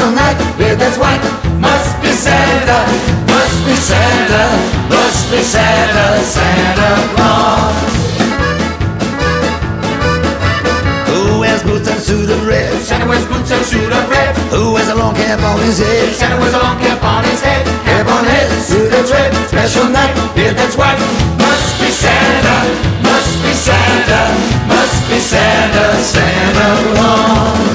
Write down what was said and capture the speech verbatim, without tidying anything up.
special night, beard that's white. Must be Santa, must be Santa, must be Santa, Santa Claus. Who wears boots and suit of red? Santa wears boots and suit of red. Who wears a long cap on his head? Santa wears a long cap on his head. Cap on head, suit that's red. Special night, beard that's white. Must be Santa, must be Santa, must be Santa, Santa Claus.